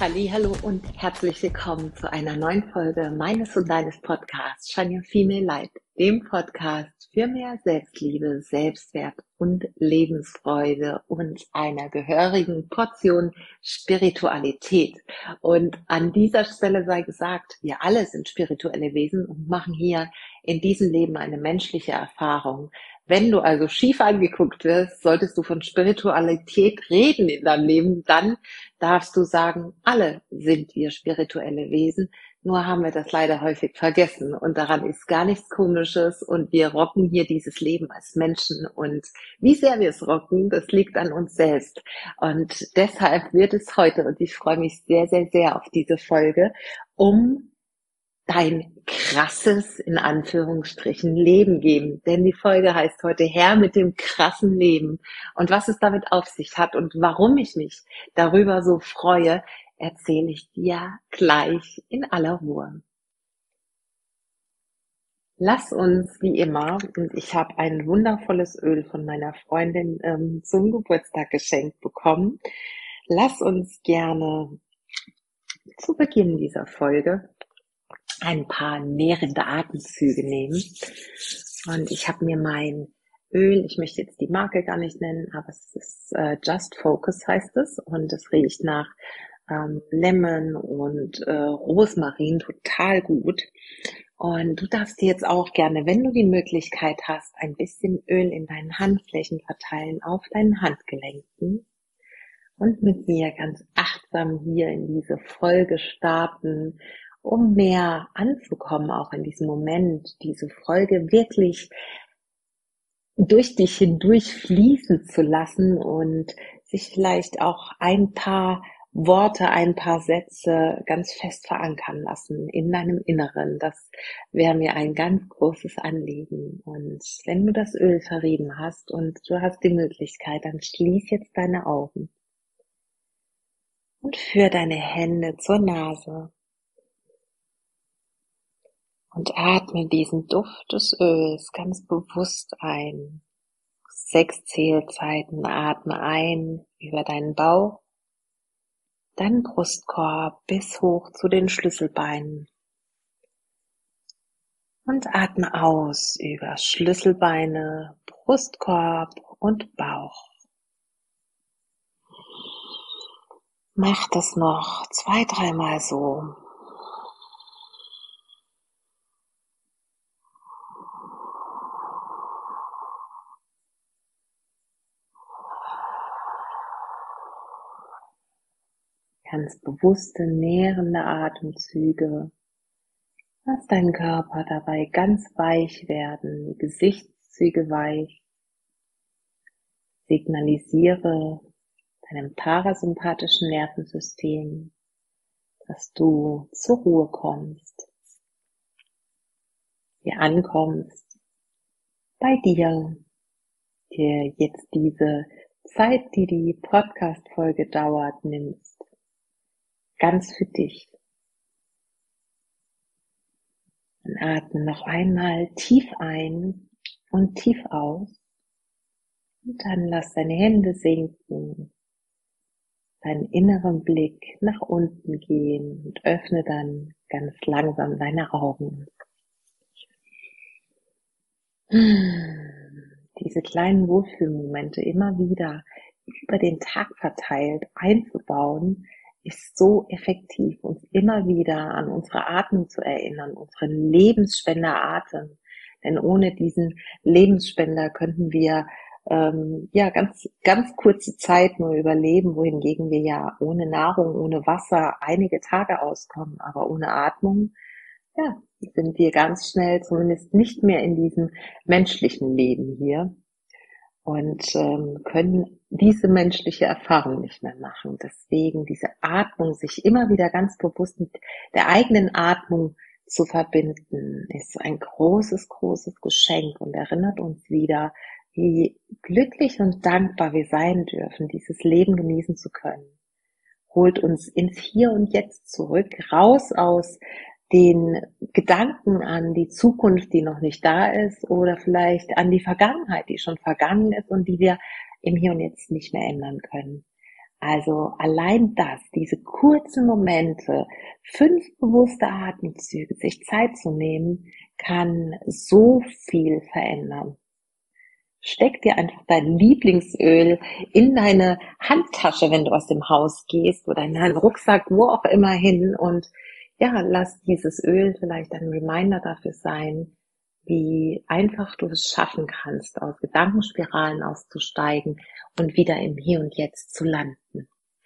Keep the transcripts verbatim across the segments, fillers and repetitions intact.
Hallihallo und herzlich willkommen zu einer neuen Folge meines und deines Podcasts Shine Your Female Light, dem Podcast für mehr Selbstliebe, Selbstwert und Lebensfreude und einer gehörigen Portion Spiritualität. Und an dieser Stelle sei gesagt, wir alle sind spirituelle Wesen und machen hier in diesem Leben eine menschliche Erfahrung. Wenn du also schief angeguckt wirst, solltest du von Spiritualität reden in deinem Leben, dann darfst du sagen, alle sind wir spirituelle Wesen, nur haben wir das leider häufig vergessen und daran ist gar nichts Komisches und wir rocken hier dieses Leben als Menschen und wie sehr wir es rocken, das liegt an uns selbst und deshalb wird es heute, und ich freue mich sehr, sehr, sehr auf diese Folge, um dein krasses, in Anführungsstrichen, Leben geben. Denn die Folge heißt heute Her mit dem krassen Leben. Und was es damit auf sich hat und warum ich mich darüber so freue, erzähle ich dir gleich in aller Ruhe. Lass uns, wie immer, und ich habe ein wundervolles Öl von meiner Freundin ähm, zum Geburtstag geschenkt bekommen, lass uns gerne zu Beginn dieser Folge ein paar nährende Atemzüge nehmen. Und ich habe mir mein Öl, ich möchte jetzt die Marke gar nicht nennen, aber es ist äh, Just Focus heißt es und es riecht nach ähm, Lemon und äh, Rosmarin total gut. Und du darfst dir jetzt auch gerne, wenn du die Möglichkeit hast, ein bisschen Öl in deinen Handflächen verteilen, auf deinen Handgelenken und mit mir ganz achtsam hier in diese Folge starten, um mehr anzukommen, auch in diesem Moment, diese Folge wirklich durch dich hindurch fließen zu lassen und sich vielleicht auch ein paar Worte, ein paar Sätze ganz fest verankern lassen in deinem Inneren. Das wäre mir ein ganz großes Anliegen. Und wenn du das Öl verrieben hast und du hast die Möglichkeit, dann schließ jetzt deine Augen und führ deine Hände zur Nase. Und atme diesen Duft des Öls ganz bewusst ein. Sechs Zählzeiten atme ein über deinen Bauch, dann Brustkorb bis hoch zu den Schlüsselbeinen. Und atme aus über Schlüsselbeine, Brustkorb und Bauch. Mach das noch zwei, dreimal so. Ganz bewusste, nährende Atemzüge. Lass deinen Körper dabei ganz weich werden, die Gesichtszüge weich. Signalisiere deinem parasympathischen Nervensystem, dass du zur Ruhe kommst, hier ankommst, bei dir, dir jetzt diese Zeit, die die Podcast-Folge dauert, nimmst. Ganz für dich. Dann atme noch einmal tief ein und tief aus. Und dann lass deine Hände sinken, deinen inneren Blick nach unten gehen und öffne dann ganz langsam deine Augen. Diese kleinen Wohlfühlmomente immer wieder über den Tag verteilt einzubauen, ist so effektiv, uns immer wieder an unsere Atmung zu erinnern, unseren Lebensspender Atem. Denn ohne diesen Lebensspender könnten wir ähm, ja ganz ganz kurze Zeit nur überleben, wohingegen wir ja ohne Nahrung, ohne Wasser einige Tage auskommen. Aber ohne Atmung, ja, sind wir ganz schnell zumindest nicht mehr in diesem menschlichen Leben hier. Und ähm, können diese menschliche Erfahrung nicht mehr machen. Deswegen diese Atmung, sich immer wieder ganz bewusst mit der eigenen Atmung zu verbinden, ist ein großes, großes Geschenk und erinnert uns wieder, wie glücklich und dankbar wir sein dürfen, dieses Leben genießen zu können. Holt uns ins Hier und Jetzt zurück, raus aus den Gedanken an die Zukunft, die noch nicht da ist, oder vielleicht an die Vergangenheit, die schon vergangen ist und die wir im Hier und Jetzt nicht mehr ändern können. Also allein das, diese kurzen Momente, fünf bewusste Atemzüge, sich Zeit zu nehmen, kann so viel verändern. Steck dir einfach dein Lieblingsöl in deine Handtasche, wenn du aus dem Haus gehst, oder in deinen Rucksack, wo auch immer hin, und ja, lass dieses Öl vielleicht ein Reminder dafür sein, wie einfach du es schaffen kannst, aus Gedankenspiralen auszusteigen und wieder im Hier und Jetzt zu landen.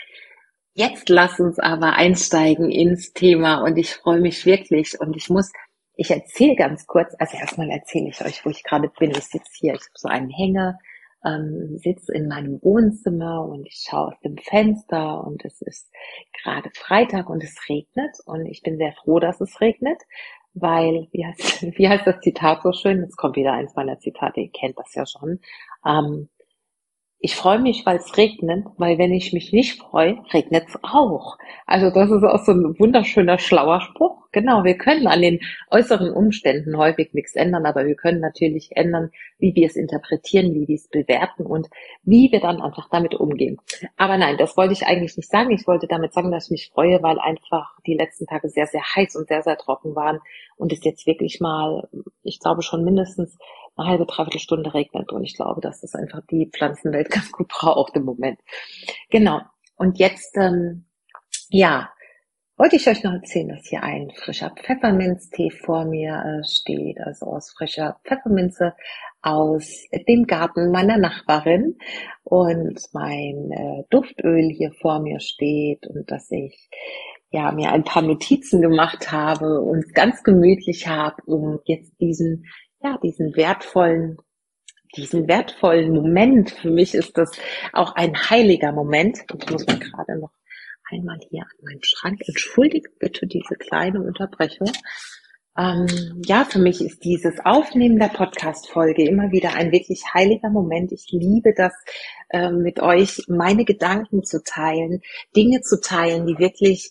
Jetzt lass uns aber einsteigen ins Thema, und ich freue mich wirklich, und ich muss, ich erzähle ganz kurz, also erstmal erzähle ich euch, wo ich gerade bin. Ich sitze hier, ich habe so einen Hänger, ähm, sitze in meinem Wohnzimmer und ich schaue aus dem Fenster, und es ist gerade Freitag und es regnet, und ich bin sehr froh, dass es regnet, weil, wie heißt, wie heißt das Zitat so schön? Jetzt kommt wieder eins meiner Zitate, ihr kennt das ja schon. Ähm, Ich freue mich, weil es regnet, weil wenn ich mich nicht freue, regnet es auch. Also das ist auch so ein wunderschöner, schlauer Spruch. Genau, wir können an den äußeren Umständen häufig nichts ändern, aber wir können natürlich ändern, wie wir es interpretieren, wie wir es bewerten und wie wir dann einfach damit umgehen. Aber nein, das wollte ich eigentlich nicht sagen. Ich wollte damit sagen, dass ich mich freue, weil einfach die letzten Tage sehr, sehr heiß und sehr, sehr trocken waren und es jetzt wirklich mal, ich glaube schon mindestens eine halbe, dreiviertel Stunde regnet, und ich glaube, dass das einfach die Pflanzenwelt ganz gut braucht im Moment. Genau. Und jetzt, ähm, ja, wollte ich euch noch erzählen, dass hier ein frischer Pfefferminztee vor mir äh, steht, also aus frischer Pfefferminze aus dem Garten meiner Nachbarin, und mein äh, Duftöl hier vor mir steht, und dass ich ja mir ein paar Notizen gemacht habe und ganz gemütlich habe, um jetzt diesen ja, diesen wertvollen, diesen wertvollen Moment. Für mich ist das auch ein heiliger Moment. Ich muss mal gerade noch einmal hier an meinen Schrank. Entschuldigt bitte diese kleine Unterbrechung. Ähm, ja, für mich ist dieses Aufnehmen der Podcast-Folge immer wieder ein wirklich heiliger Moment. Ich liebe das, äh, mit euch meine Gedanken zu teilen, Dinge zu teilen, die wirklich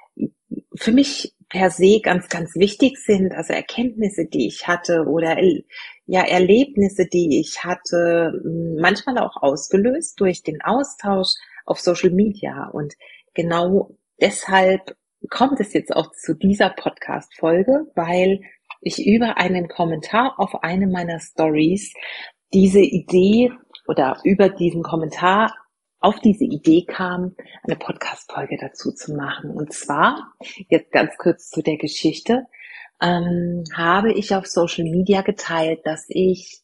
für mich per se ganz, ganz wichtig sind, also Erkenntnisse, die ich hatte, oder ja, Erlebnisse, die ich hatte, manchmal auch ausgelöst durch den Austausch auf Social Media. Und genau deshalb kommt es jetzt auch zu dieser Podcast-Folge, weil ich über einen Kommentar auf eine meiner Stories diese Idee oder über diesen Kommentar auf diese Idee kam, eine Podcast-Folge dazu zu machen. Und zwar, jetzt ganz kurz zu der Geschichte, ähm, habe ich auf Social Media geteilt, dass ich,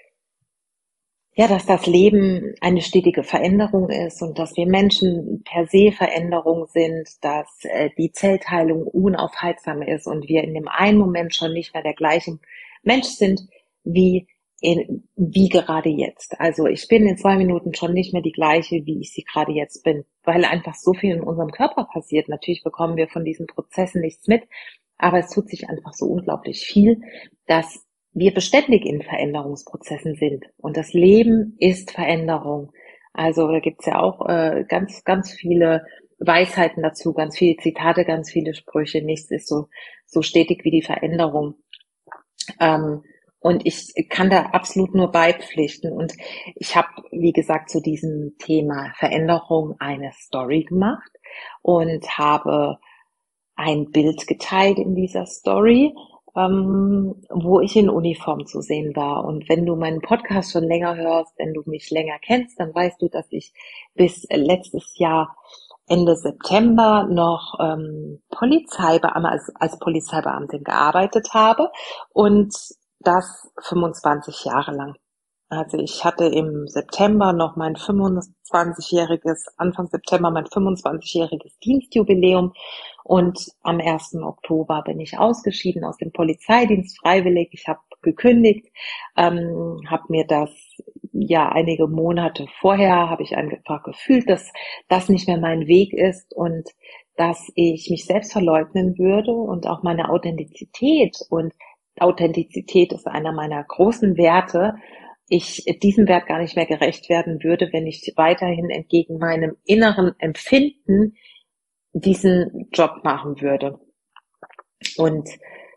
ja, dass das Leben eine stetige Veränderung ist und dass wir Menschen per se Veränderung sind, dass äh, die Zellteilung unaufhaltsam ist und wir in dem einen Moment schon nicht mehr der gleiche Mensch sind wie in, wie gerade jetzt. Also ich bin in zwei Minuten schon nicht mehr die gleiche, wie ich sie gerade jetzt bin, weil einfach so viel in unserem Körper passiert. Natürlich bekommen wir von diesen Prozessen nichts mit, aber es tut sich einfach so unglaublich viel, dass wir beständig in Veränderungsprozessen sind. Und das Leben ist Veränderung. Also da gibt's ja auch äh, ganz, ganz viele Weisheiten dazu, ganz viele Zitate, ganz viele Sprüche. Nichts ist so, so stetig wie die Veränderung. Ähm, Und ich kann da absolut nur beipflichten. Und ich habe, wie gesagt, zu diesem Thema Veränderung eine Story gemacht und habe ein Bild geteilt in dieser Story, ähm, wo ich in Uniform zu sehen war. Und wenn du meinen Podcast schon länger hörst, wenn du mich länger kennst, dann weißt du, dass ich bis letztes Jahr Ende September noch ähm, Polizeibeamte, als, als Polizeibeamtin gearbeitet habe, und das fünfundzwanzig Jahre lang. Also ich hatte im September noch mein fünfundzwanzigjähriges, Anfang September mein fünfundzwanzigjähriges Dienstjubiläum, und am ersten Oktober bin ich ausgeschieden aus dem Polizeidienst freiwillig. Ich habe gekündigt, ähm, habe mir das ja einige Monate vorher, habe ich einfach gefühlt, dass das nicht mehr mein Weg ist und dass ich mich selbst verleugnen würde und auch meine Authentizität, und Authentizität ist einer meiner großen Werte, ich diesem Wert gar nicht mehr gerecht werden würde, wenn ich weiterhin entgegen meinem inneren Empfinden diesen Job machen würde. Und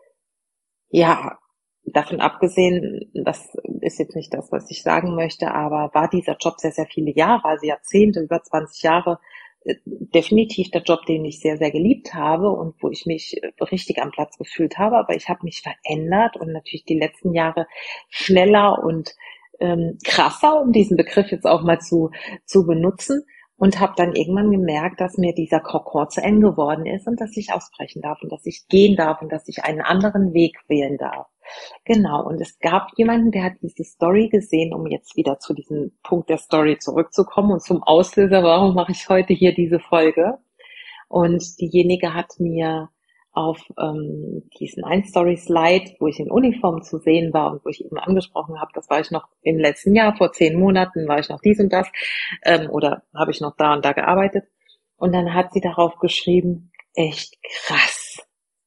ja, davon abgesehen, das ist jetzt nicht das, was ich sagen möchte, aber war dieser Job sehr, sehr viele Jahre, also Jahrzehnte, über zwanzig Jahre, äh, definitiv der Job, den ich sehr, sehr geliebt habe und wo ich mich äh, richtig am Platz gefühlt habe. Aber ich habe mich verändert und natürlich die letzten Jahre schneller und ähm, krasser, um diesen Begriff jetzt auch mal zu, zu benutzen. Und habe dann irgendwann gemerkt, dass mir dieser Kokon zu eng geworden ist und dass ich ausbrechen darf und dass ich gehen darf und dass ich einen anderen Weg wählen darf. Genau, und es gab jemanden, der hat diese Story gesehen, um jetzt wieder zu diesem Punkt der Story zurückzukommen und zum Auslöser, warum mache ich heute hier diese Folge? Und diejenige hat mir auf ähm, diesen ein-Story-Slide, wo ich in Uniform zu sehen war und wo ich eben angesprochen habe, das war ich noch im letzten Jahr, vor zehn Monaten war ich noch dies und das, ähm, oder habe ich noch da und da gearbeitet. Und dann hat sie darauf geschrieben, echt krass.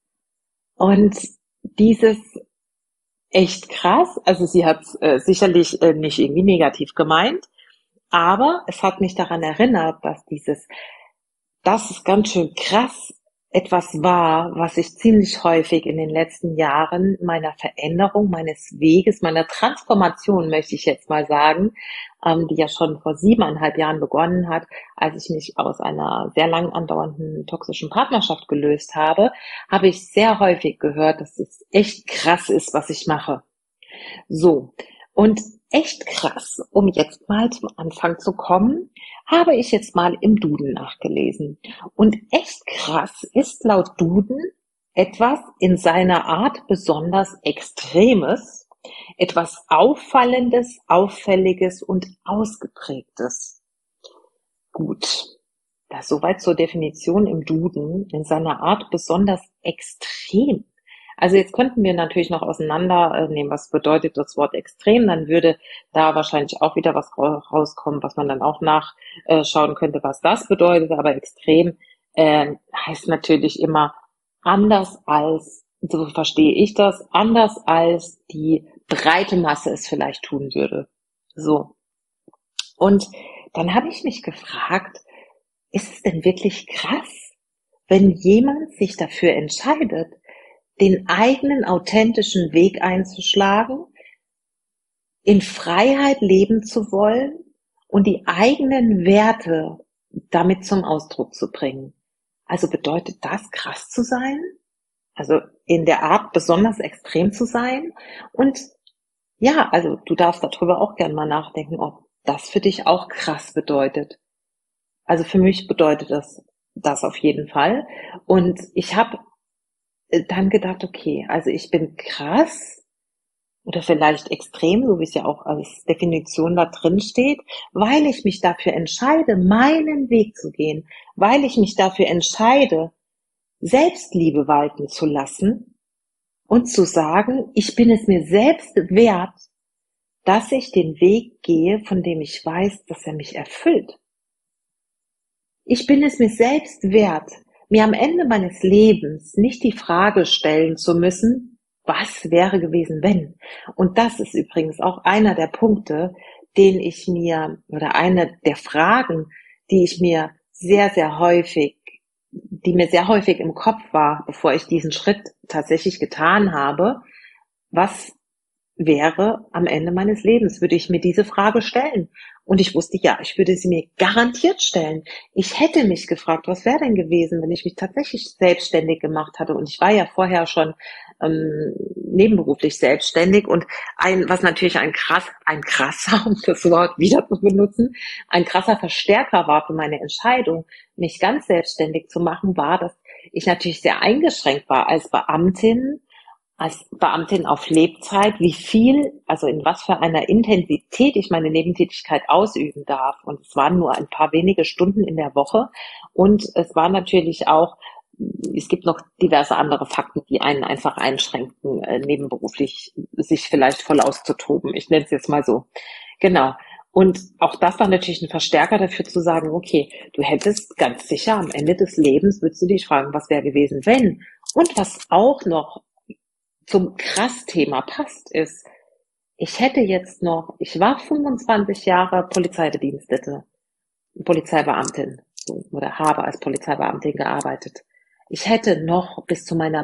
Und dieses echt krass, also sie hat es äh, sicherlich äh, nicht irgendwie negativ gemeint, aber es hat mich daran erinnert, dass dieses, das ist ganz schön krass, etwas war, was ich ziemlich häufig in den letzten Jahren meiner Veränderung, meines Weges, meiner Transformation, möchte ich jetzt mal sagen, ähm, die ja schon vor siebeneinhalb Jahren begonnen hat, als ich mich aus einer sehr lang andauernden toxischen Partnerschaft gelöst habe, habe ich sehr häufig gehört, dass es echt krass ist, was ich mache. So, und echt krass, um jetzt mal zum Anfang zu kommen, habe ich jetzt mal im Duden nachgelesen. Und echt krass ist laut Duden etwas in seiner Art besonders Extremes, etwas Auffallendes, Auffälliges und Ausgeprägtes. Gut, das soweit zur Definition im Duden, in seiner Art besonders extrem. Also jetzt könnten wir natürlich noch auseinandernehmen, was bedeutet das Wort extrem, dann würde da wahrscheinlich auch wieder was rauskommen, was man dann auch nachschauen könnte, was das bedeutet, aber extrem äh, heißt natürlich immer anders als, so verstehe ich das, anders als die breite Masse es vielleicht tun würde. So. Und dann habe ich mich gefragt, ist es denn wirklich krass, wenn jemand sich dafür entscheidet, den eigenen authentischen Weg einzuschlagen, in Freiheit leben zu wollen und die eigenen Werte damit zum Ausdruck zu bringen? Also bedeutet das, krass zu sein? Also in der Art besonders extrem zu sein? Und ja, also du darfst darüber auch gerne mal nachdenken, ob das für dich auch krass bedeutet. Also für mich bedeutet das das auf jeden Fall. Und ich habe dann gedacht, okay, also ich bin krass oder vielleicht extrem, so wie es ja auch als Definition da drin steht, weil ich mich dafür entscheide, meinen Weg zu gehen, weil ich mich dafür entscheide, Selbstliebe walten zu lassen und zu sagen, ich bin es mir selbst wert, dass ich den Weg gehe, von dem ich weiß, dass er mich erfüllt. Ich bin es mir selbst wert, mir am Ende meines Lebens nicht die Frage stellen zu müssen, was wäre gewesen, wenn? Und das ist übrigens auch einer der Punkte, den ich mir, oder eine der Fragen, die ich mir sehr, sehr häufig, die mir sehr häufig im Kopf war, bevor ich diesen Schritt tatsächlich getan habe. Was wäre am Ende meines Lebens? Würde ich mir diese Frage stellen? Und ich wusste, ja, ich würde sie mir garantiert stellen. Ich hätte mich gefragt, was wäre denn gewesen, wenn ich mich tatsächlich selbstständig gemacht hatte? Und ich war ja vorher schon ähm, nebenberuflich selbstständig und ein, was natürlich ein krass, ein krasser, um das Wort wieder zu benutzen, ein krasser Verstärker war für meine Entscheidung, mich ganz selbstständig zu machen, war, dass ich natürlich sehr eingeschränkt war als Beamtin, als Beamtin auf Lebzeit, wie viel, also in was für einer Intensität ich meine Nebentätigkeit ausüben darf. Und es waren nur ein paar wenige Stunden in der Woche. Und es war natürlich auch, es gibt noch diverse andere Fakten, die einen einfach einschränken, äh, nebenberuflich sich vielleicht voll auszutoben. Ich nenne es jetzt mal so. Genau. Und auch das war natürlich ein Verstärker dafür zu sagen, okay, du hättest ganz sicher am Ende des Lebens, würdest du dich fragen, was wäre gewesen, wenn? Und was auch noch zum Krass-Thema passt, ist, ich hätte jetzt noch, ich war fünfundzwanzig Jahre Polizeibedienstete, Polizeibeamtin oder habe als Polizeibeamtin gearbeitet. Ich hätte noch bis zu meiner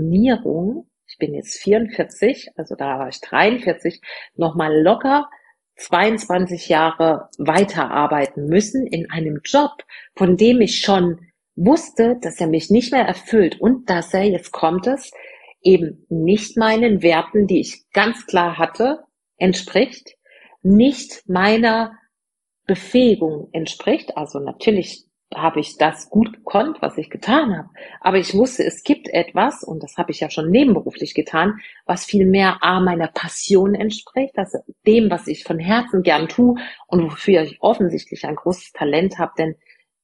Pensionierung, ich bin jetzt vierundvierzig, also da war ich dreiundvierzig, noch mal locker zweiundzwanzig Jahre weiterarbeiten müssen in einem Job, von dem ich schon wusste, dass er mich nicht mehr erfüllt und dass er, jetzt kommt es, eben nicht meinen Werten, die ich ganz klar hatte, entspricht, nicht meiner Befähigung entspricht. Also natürlich habe ich das gut gekonnt, was ich getan habe, aber ich wusste, es gibt etwas, und das habe ich ja schon nebenberuflich getan, was viel mehr A, meiner Passion entspricht, also dem, was ich von Herzen gern tue und wofür ich offensichtlich ein großes Talent habe, denn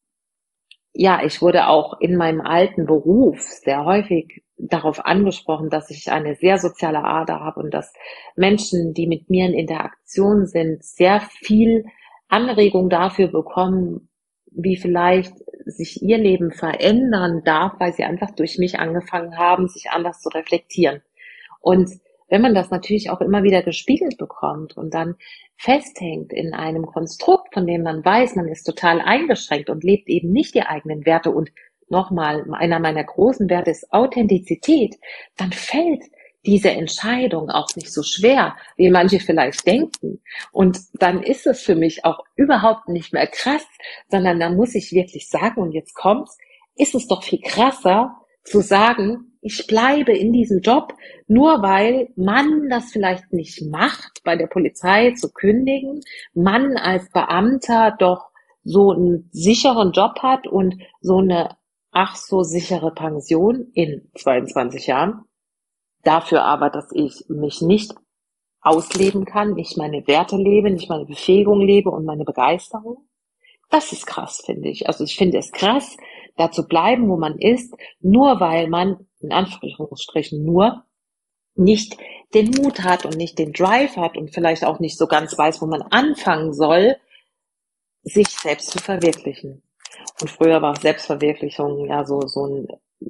ja, ich wurde auch in meinem alten Beruf sehr häufig darauf angesprochen, dass ich eine sehr soziale Ader habe und dass Menschen, die mit mir in Interaktion sind, sehr viel Anregung dafür bekommen, wie vielleicht sich ihr Leben verändern darf, weil sie einfach durch mich angefangen haben, sich anders zu reflektieren. Und wenn man das natürlich auch immer wieder gespiegelt bekommt und dann festhängt in einem Konstrukt, von dem man weiß, man ist total eingeschränkt und lebt eben nicht die eigenen Werte, und nochmal, einer meiner großen Werte ist Authentizität, dann fällt diese Entscheidung auch nicht so schwer, wie manche vielleicht denken. Und dann ist es für mich auch überhaupt nicht mehr krass, sondern dann muss ich wirklich sagen, und jetzt kommt's, ist es doch viel krasser zu sagen, ich bleibe in diesem Job, nur weil man das vielleicht nicht macht, bei der Polizei zu kündigen, man als Beamter doch so einen sicheren Job hat und so eine ach so sichere Pension in zweiundzwanzig Jahren. Dafür aber, dass ich mich nicht ausleben kann, nicht meine Werte lebe, nicht meine Befähigung lebe und meine Begeisterung. Das ist krass, finde ich. Also ich finde es krass, da zu bleiben, wo man ist, nur weil man, in Anführungsstrichen nur, nicht den Mut hat und nicht den Drive hat und vielleicht auch nicht so ganz weiß, wo man anfangen soll, sich selbst zu verwirklichen. Und früher war Selbstverwirklichung ja so, so ein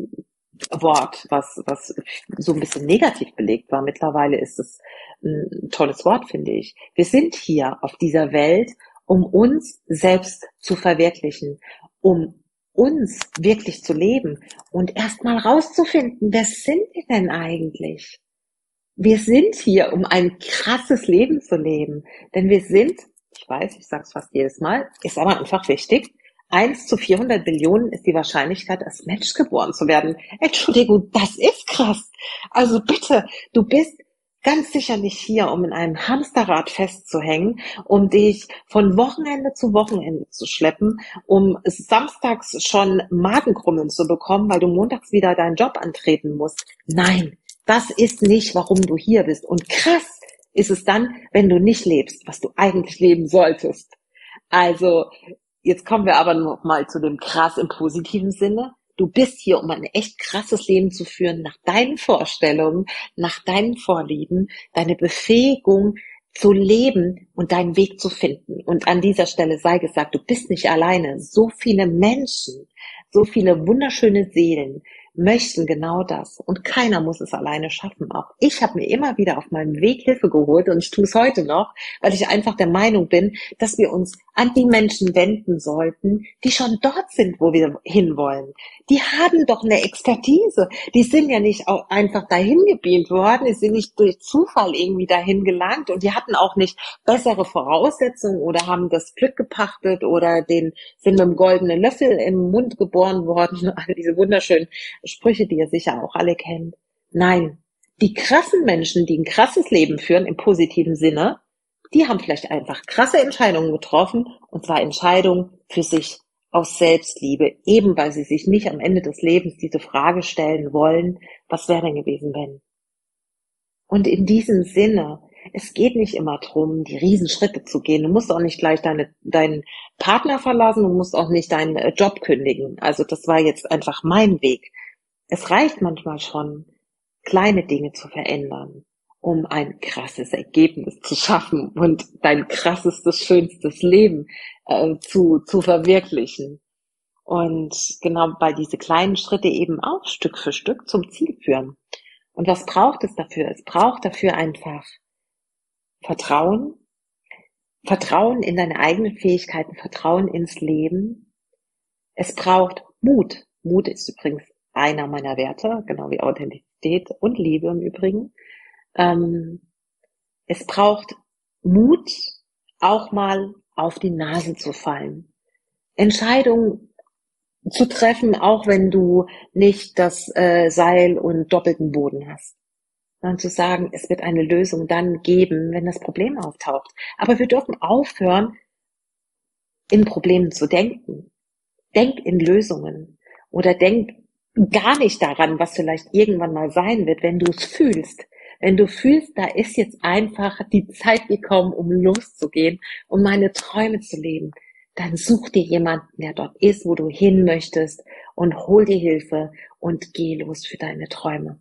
Wort, was, was so ein bisschen negativ belegt war. Mittlerweile ist es ein tolles Wort, finde ich. Wir sind hier auf dieser Welt, um uns selbst zu verwirklichen, um uns wirklich zu leben und erstmal rauszufinden, wer sind wir denn eigentlich? Wir sind hier, um ein krasses Leben zu leben, denn wir sind, ich weiß, ich sage es fast jedes Mal, ist aber einfach wichtig, eins zu vierhundert Billionen ist die Wahrscheinlichkeit, als Mensch geboren zu werden. Entschuldigung, das ist krass. Also bitte, du bist ganz sicher nicht hier, um in einem Hamsterrad festzuhängen, um dich von Wochenende zu Wochenende zu schleppen, um samstags schon Magenkrummeln zu bekommen, weil du montags wieder deinen Job antreten musst. Nein, das ist nicht, warum du hier bist. Und krass ist es dann, wenn du nicht lebst, was du eigentlich leben solltest. Also, jetzt kommen wir aber noch mal zu dem krass im positiven Sinne. Du bist hier, um ein echt krasses Leben zu führen, nach deinen Vorstellungen, nach deinen Vorlieben, deine Befähigung zu leben und deinen Weg zu finden. Und an dieser Stelle sei gesagt, du bist nicht alleine. So viele Menschen, so viele wunderschöne Seelen möchten genau das. Und keiner muss es alleine schaffen. Auch ich habe mir immer wieder auf meinem Weg Hilfe geholt und ich tue es heute noch, weil ich einfach der Meinung bin, dass wir uns an die Menschen wenden sollten, die schon dort sind, wo wir hinwollen. Die haben doch eine Expertise. Die sind ja nicht auch einfach dahin gebeamt worden, die sind nicht durch Zufall irgendwie dahin gelangt und die hatten auch nicht bessere Voraussetzungen oder haben das Glück gepachtet oder den sind mit einem goldenen Löffel im Mund geboren worden. All diese wunderschönen Sprüche, die ihr sicher auch alle kennt. Nein, die krassen Menschen, die ein krasses Leben führen im positiven Sinne, die haben vielleicht einfach krasse Entscheidungen getroffen, und zwar Entscheidungen für sich aus Selbstliebe, eben weil sie sich nicht am Ende des Lebens diese Frage stellen wollen, was wäre denn gewesen, wenn? Und in diesem Sinne, es geht nicht immer drum, die Riesenschritte zu gehen. Du musst auch nicht gleich deine, deinen Partner verlassen, du musst auch nicht deinen Job kündigen. Also das war jetzt einfach mein Weg. Es reicht manchmal schon, kleine Dinge zu verändern, um ein krasses Ergebnis zu schaffen und dein krassestes, schönstes Leben äh, zu, zu verwirklichen. Und genau, weil diese kleinen Schritte eben auch Stück für Stück zum Ziel führen. Und was braucht es dafür? Es braucht dafür einfach Vertrauen, Vertrauen in deine eigenen Fähigkeiten, Vertrauen ins Leben. Es braucht Mut. Mut ist übrigens einer meiner Werte, genau wie Authentizität und Liebe im Übrigen. Ähm, es braucht Mut, auch mal auf die Nase zu fallen. Entscheidungen zu treffen, auch wenn du nicht das äh, Seil und doppelten Boden hast. Sondern zu sagen, es wird eine Lösung dann geben, wenn das Problem auftaucht. Aber wir dürfen aufhören, in Problemen zu denken. Denk in Lösungen. Oder denk gar nicht daran, was vielleicht irgendwann mal sein wird, wenn du es fühlst. Wenn du fühlst, da ist jetzt einfach die Zeit gekommen, um loszugehen, um meine Träume zu leben, dann such dir jemanden, der dort ist, wo du hin möchtest, und hol dir Hilfe und geh los für deine Träume.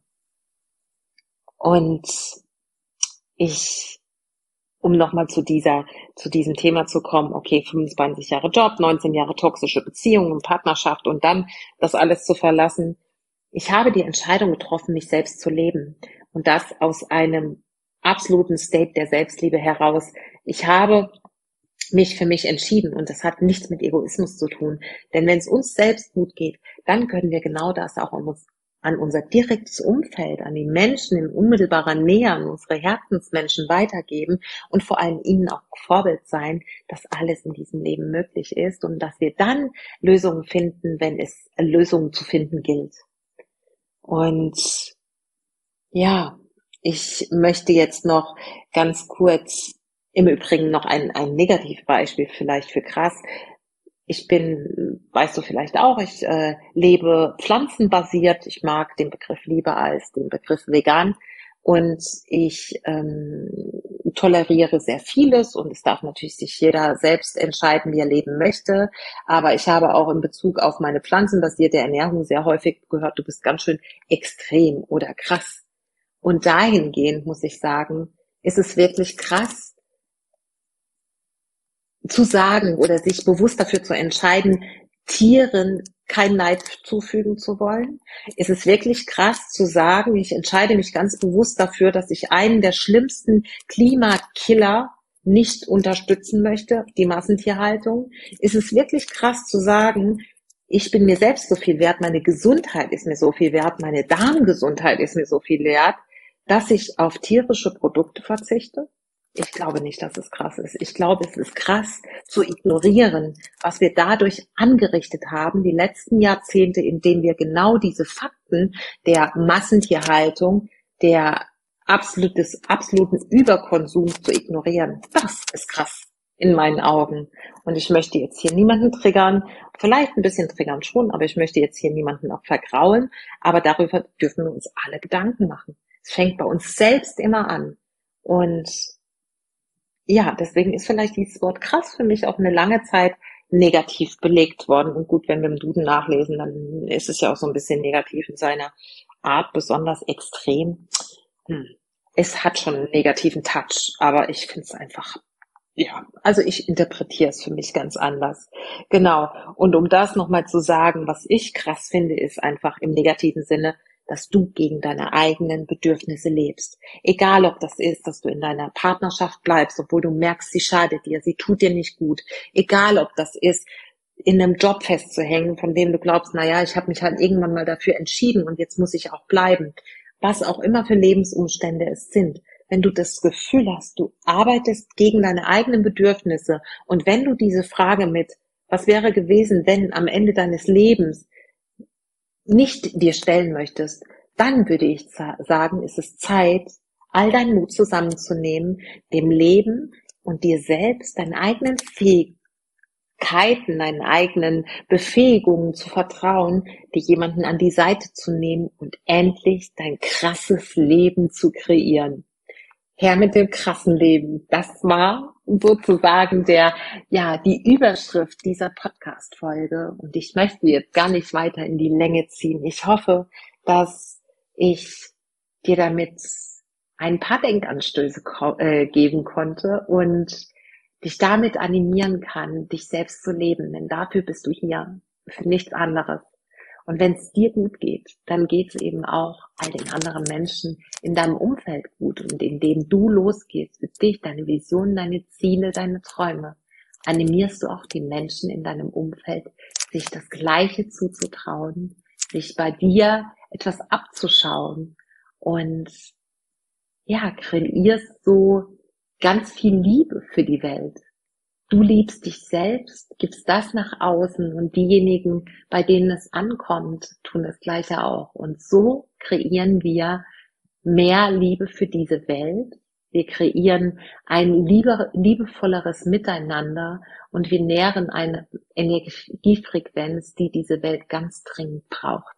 Und ich, um nochmal zu dieser, zu diesem Thema zu kommen, okay, fünfundzwanzig Jahre Job, neunzehn Jahre toxische Beziehungen, Partnerschaft und dann das alles zu verlassen. Ich habe die Entscheidung getroffen, mich selbst zu leben. Und das aus einem absoluten State der Selbstliebe heraus. Ich habe mich für mich entschieden, und das hat nichts mit Egoismus zu tun. Denn wenn es uns selbst gut geht, dann können wir genau das auch an uns, an unser direktes Umfeld, an die Menschen in unmittelbarer Nähe, an unsere Herzensmenschen weitergeben und vor allem ihnen auch Vorbild sein, dass alles in diesem Leben möglich ist und dass wir dann Lösungen finden, wenn es Lösungen zu finden gilt. Und ja, ich möchte jetzt noch ganz kurz, im Übrigen noch ein, ein Negativbeispiel vielleicht für krass. Ich bin, weißt du vielleicht auch, ich äh, lebe pflanzenbasiert. Ich mag den Begriff lieber als den Begriff vegan. Und ich ähm, toleriere sehr vieles, und es darf natürlich sich jeder selbst entscheiden, wie er leben möchte. Aber ich habe auch in Bezug auf meine pflanzenbasierte Ernährung sehr häufig gehört, du bist ganz schön extrem oder krass. Und dahingehend muss ich sagen, ist es wirklich krass, zu sagen oder sich bewusst dafür zu entscheiden, Tieren kein Leid zufügen zu wollen. Ist es wirklich krass zu sagen, ich entscheide mich ganz bewusst dafür, dass ich einen der schlimmsten Klimakiller nicht unterstützen möchte, die Massentierhaltung. Ist es wirklich krass zu sagen, ich bin mir selbst so viel wert, meine Gesundheit ist mir so viel wert, meine Darmgesundheit ist mir so viel wert, dass ich auf tierische Produkte verzichte? Ich glaube nicht, dass es krass ist. Ich glaube, es ist krass zu ignorieren, was wir dadurch angerichtet haben, die letzten Jahrzehnte, in denen wir genau diese Fakten der Massentierhaltung, der absolutes, absoluten Überkonsums zu ignorieren. Das ist krass in meinen Augen. Und ich möchte jetzt hier niemanden triggern, vielleicht ein bisschen triggern schon, aber ich möchte jetzt hier niemanden auch vergraulen. Aber darüber dürfen wir uns alle Gedanken machen. Es fängt bei uns selbst immer an. Und ja, deswegen ist vielleicht dieses Wort krass für mich auch eine lange Zeit negativ belegt worden. Und gut, wenn wir im Duden nachlesen, dann ist es ja auch so ein bisschen negativ in seiner Art, besonders extrem. Hm. Es hat schon einen negativen Touch, aber ich finde es einfach, ja, also ich interpretiere es für mich ganz anders. Genau. Und um das nochmal zu sagen, was ich krass finde, ist einfach im negativen Sinne, dass du gegen deine eigenen Bedürfnisse lebst. Egal, ob das ist, dass du in deiner Partnerschaft bleibst, obwohl du merkst, sie schadet dir, sie tut dir nicht gut. Egal, ob das ist, in einem Job festzuhängen, von dem du glaubst, na ja, ich habe mich halt irgendwann mal dafür entschieden und jetzt muss ich auch bleiben. Was auch immer für Lebensumstände es sind. Wenn du das Gefühl hast, du arbeitest gegen deine eigenen Bedürfnisse, und wenn du diese Frage mit, was wäre gewesen, wenn am Ende deines Lebens, nicht dir stellen möchtest, dann würde ich sagen, ist es Zeit, all deinen Mut zusammenzunehmen, dem Leben und dir selbst, deinen eigenen Fähigkeiten, deinen eigenen Befähigungen zu vertrauen, dir jemanden an die Seite zu nehmen und endlich dein krasses Leben zu kreieren. Her mit dem krassen Leben. Das war sozusagen der, ja, die Überschrift dieser Podcast-Folge. Und ich möchte jetzt gar nicht weiter in die Länge ziehen. Ich hoffe, dass ich dir damit ein paar Denkanstöße äh, geben konnte und dich damit animieren kann, dich selbst zu leben. Denn dafür bist du hier, für nichts anderes. Und wenn es dir gut geht, dann geht es eben auch all den anderen Menschen in deinem Umfeld gut. Und indem du losgehst für dich, deine Visionen, deine Ziele, deine Träume, animierst du auch die Menschen in deinem Umfeld, sich das Gleiche zuzutrauen, sich bei dir etwas abzuschauen und ja, kreierst so ganz viel Liebe für die Welt. du liebst dich selbst, gibst das nach außen und diejenigen, bei denen es ankommt, tun das Gleiche auch. Und so kreieren wir mehr Liebe für diese Welt. Wir kreieren ein liebe, liebevolleres Miteinander und wir nähren eine Energiefrequenz, die diese Welt ganz dringend braucht.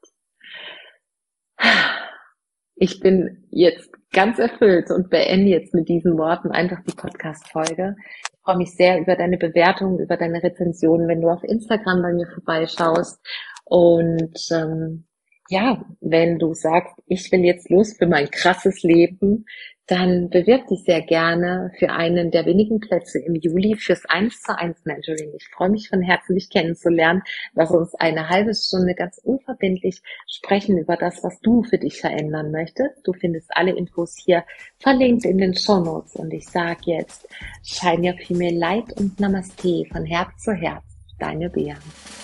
Ich bin jetzt ganz erfüllt und beende jetzt mit diesen Worten einfach die Podcast-Folge. Ich freue mich sehr über deine Bewertungen, über deine Rezensionen, wenn du auf Instagram bei mir vorbeischaust. Und ähm, ja, wenn du sagst, ich will jetzt los für mein krasses Leben, dann bewirb dich sehr gerne für einen der wenigen Plätze im Juli fürs eins zu eins Mentoring. Ich freue mich von Herzen, dich kennenzulernen. Lass uns eine halbe Stunde ganz unverbindlich sprechen über das, was du für dich verändern möchtest. Du findest alle Infos hier verlinkt in den Shownotes. Und ich sage jetzt, Shine Your Female Light und Namaste von Herz zu Herz. Deine Bea.